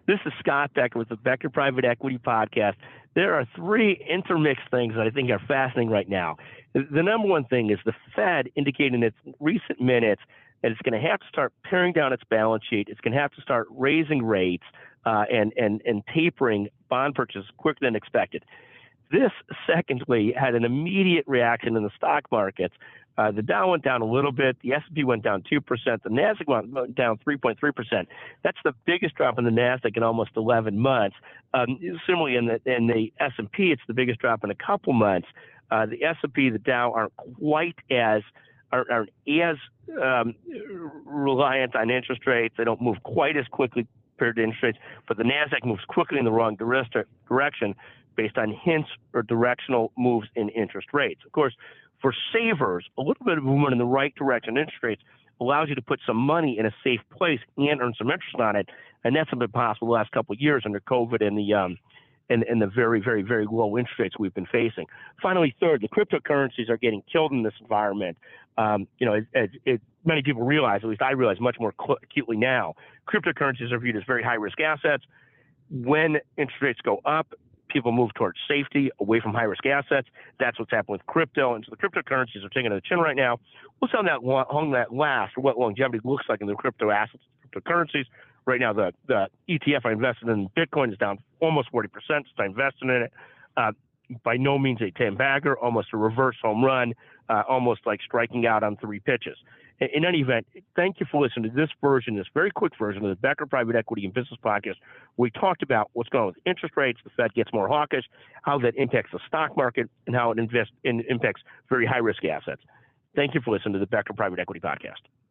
This is Scott Becker with the Becker Private Equity Podcast. There are three intermixed things that I think are fascinating right now. The number one thing is the Fed indicating in its recent minutes that it's going to have to start paring down its balance sheet. It's going to have to start raising rates and tapering bond purchases quicker than expected. This, secondly, had an immediate reaction in the stock markets. The Dow went down a little bit. The S&P went down 2%. The Nasdaq went down 3.3%. That's the biggest drop in the Nasdaq in almost 11 months. Similarly, in the S&P, it's the biggest drop in a couple months. The S&P, the Dow aren't quite as reliant on interest rates. They don't move quite as quickly compared to interest rates, but the Nasdaq moves quickly in the wrong direction based on hints or directional moves in interest rates. Of course, for savers, a little bit of movement in the right direction in interest rates allows you to put some money in a safe place and earn some interest on it, and that's been possible the last couple of years under COVID and the very, very, very low interest rates we've been facing. Finally, third, the cryptocurrencies are getting killed in this environment. As many people realize, at least I realize much more acutely now, cryptocurrencies are viewed as very high-risk assets. When interest rates go up, people move towards safety, away from high-risk assets. That's what's happened with crypto. And so the cryptocurrencies are taking to the chin right now. We'll see how long that lasts, or what longevity looks like in the crypto assets, cryptocurrencies. Right now, the ETF I invested in Bitcoin is down almost 40% since I invested in it. By no means a 10-bagger, almost a reverse home run, almost like striking out on 3 pitches. In any event, thank you for listening to this very quick version of the Becker Private Equity and Business Podcast. We talked about what's going on with interest rates, the Fed gets more hawkish, how that impacts the stock market, and how it impacts very high-risk assets. Thank you for listening to the Becker Private Equity Podcast.